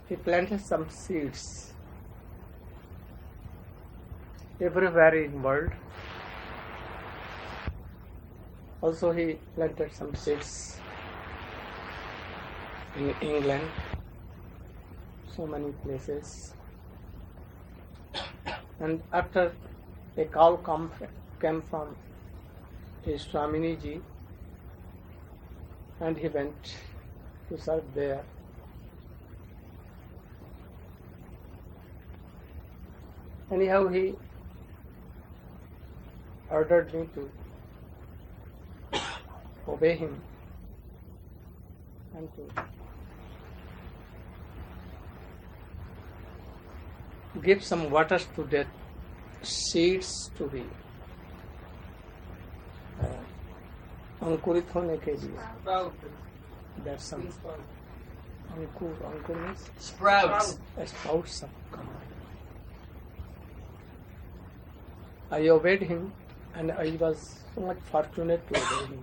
he planted some seeds everywhere in world. Also he planted some seeds in England, so many places. And after a call came from his Swamini ji, and he went to serve there. Anyhow, he ordered me to obey him and to give some water to that seeds to be अंकुरित होने के लिए. There's some Ankur means Sprouts. Sprouts have come. I obeyed him, and I was so much fortunate to obey him.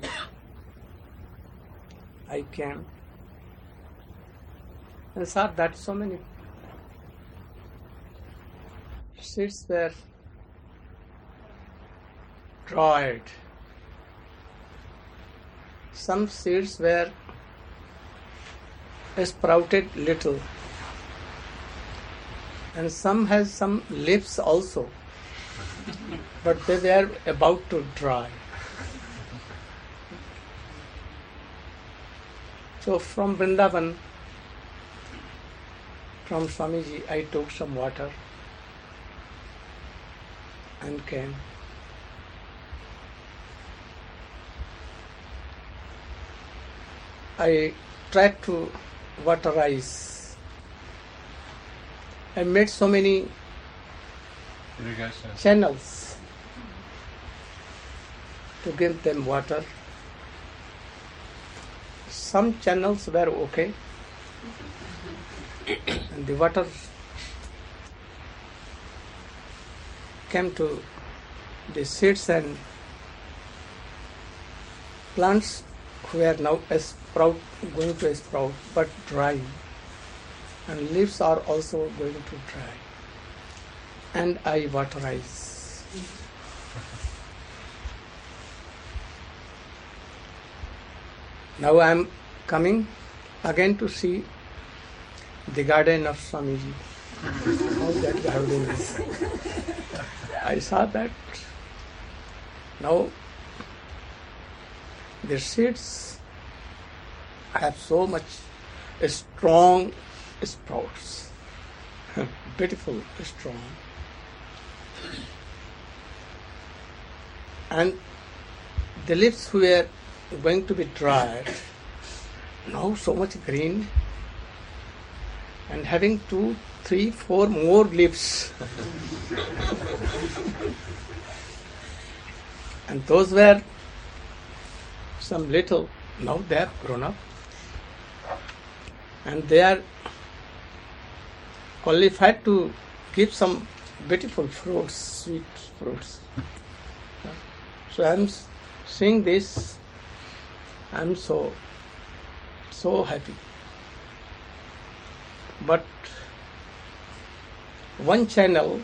I came and saw that so many seeds were dried. Some seeds were sprouted little, and some has some leaves also, but they were about to dry. So from Vrindavan, from Swamiji, I took some water and came. I tried to waterize. I made so many channels to give them water. Some channels were okay, and the water came to the seeds and plants who are now going to sprout but dry, and leaves are also going to dry, and I waterize. Now I am coming again to see the garden of Swamiji. How that garden is. I saw that now the seeds have so much strong sprouts, beautiful, strong, and the leaves were going to be dried, now so much green, and having 2, 3, 4 more leaves. And those were some little, now they have grown up, and they are qualified to give some beautiful fruits, sweet fruits. So I am seeing this, I am so happy. But one channel,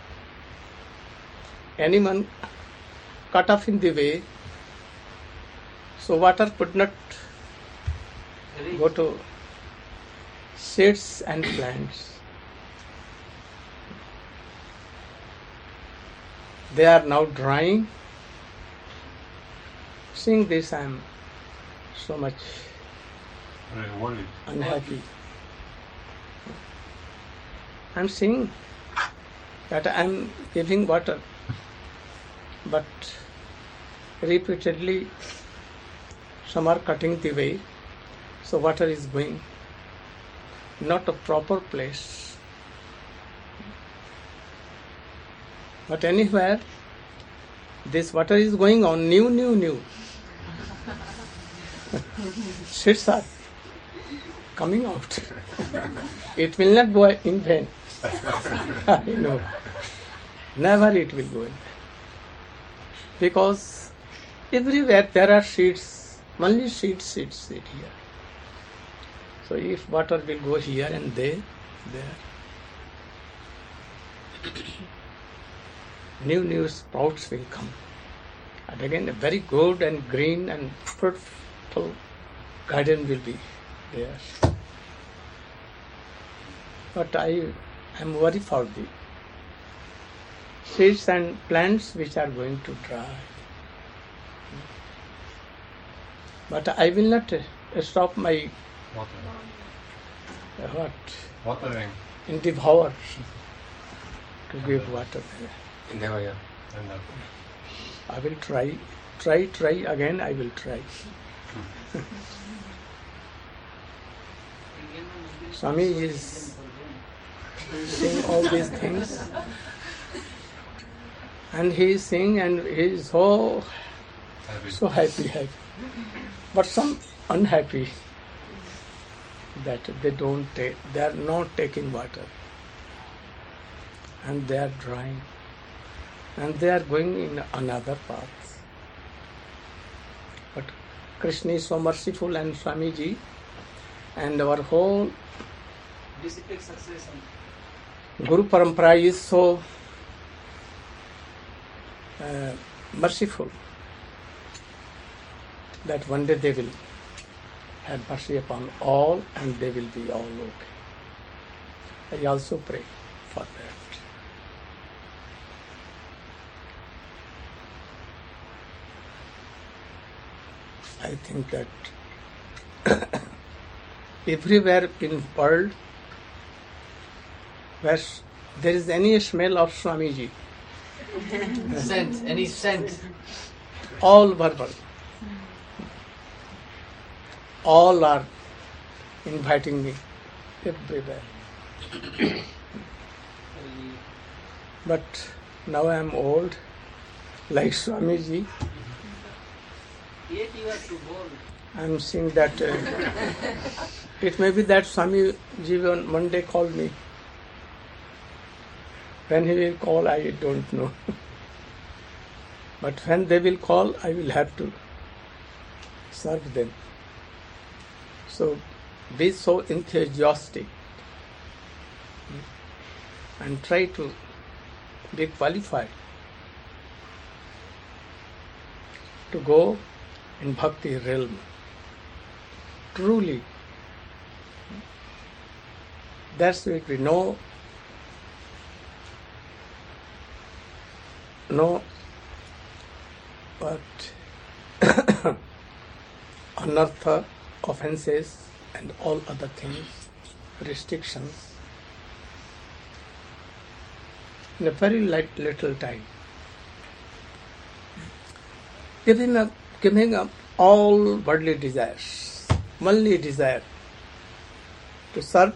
anyone cut off in the way, so water could not go to seeds and plants. They are now drying. Seeing this, I am so much unhappy. I am seeing that I am giving water, but repeatedly some are cutting the way, so water is going not a proper place. But anywhere this water is going on, new. Seeds are coming out. It will not go in vain. No, never it will go in vain. Because everywhere there are seeds, only seeds here. So if water will go here and there, there. New sprouts will come. And again, a very good and green and fruitful garden will be there. But I am worried for the seeds and plants which are going to dry. But I will not stop my watering in devour to give water there. Never, yeah. I will try again. I will try. Swami is saying all these things, and he is saying, and he is so happy. But some unhappy that they are not taking water, and they are drying, and they are going in another path. But Krishna is so merciful, and Swamiji and our whole disciplic succession. Guru Parampara is so merciful that one day they will have mercy upon all and they will be all okay. I also pray for that. I think that everywhere in world where there is any smell of Swamiji, Any scent. all verbal, all are inviting me everywhere. But now I am old, like Swamiji. Yet you are too bold. I am seeing that it may be that Swamiji one day called me. When he will call, I don't know. But when they will call, I will have to serve them. So be so enthusiastic and try to be qualified to go in bhakti realm. Truly, that's why we know what anartha, offenses and all other things, restrictions, in a very little time. Giving up all worldly desires, only desire to serve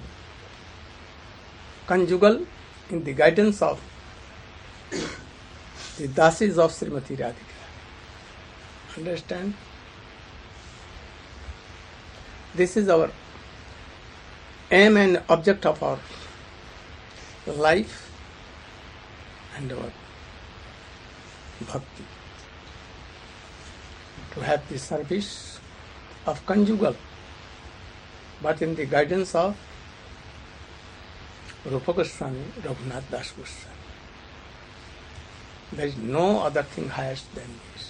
conjugal in the guidance of the dasis of Srimati Radhika. Understand? This is our aim and object of our life and our bhakti. To have the service of conjugal, but in the guidance of Rupa Goswami, Raghunath Das Goswami. There is no other thing highest than this.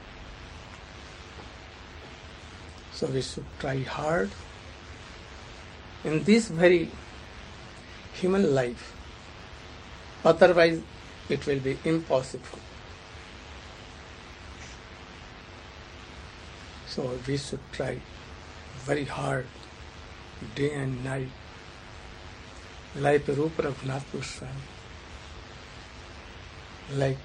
So we should try hard in this very human life. Otherwise, it will be impossible. So we should try very hard, day and night, like Rupa Raghunath Goswami, like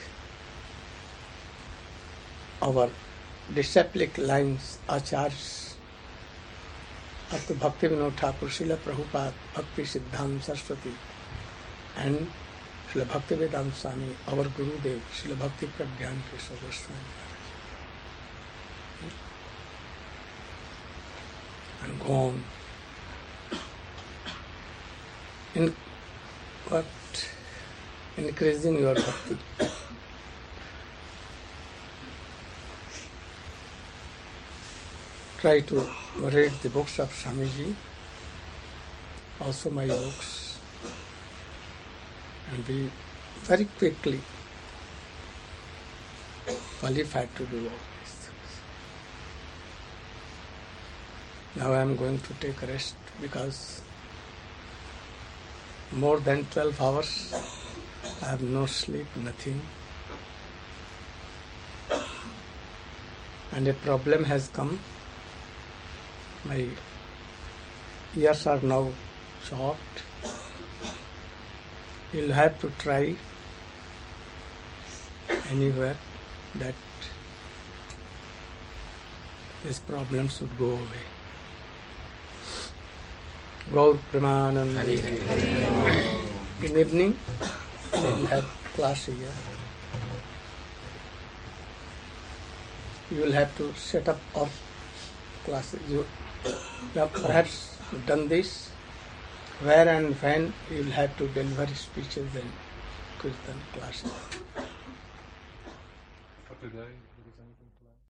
our disciplic lines, Acharyas, up to Bhakti Vinod Thakur, Srila Prabhupada, Bhakti Siddhanta Saraswati, and Srila Bhakti Vedanta Swami, our Gurudev, Srila Bhakti Pragyan Keshav Goswami. And go on. Increasing your bhakti. Try to read the books of Swamiji also my books, and we very quickly qualified to do all these things. Now I am going to take a rest because more than 12 hours I have no sleep, nothing. And a problem has come. My ears are now chopped. You'll have to try anywhere that this problem should go away. Gaur Premanand. In evening, we will have class here. You will have to set up our classes. You have perhaps done this. Where and when you will have to deliver speeches and kirtan classes. For today, there is anything to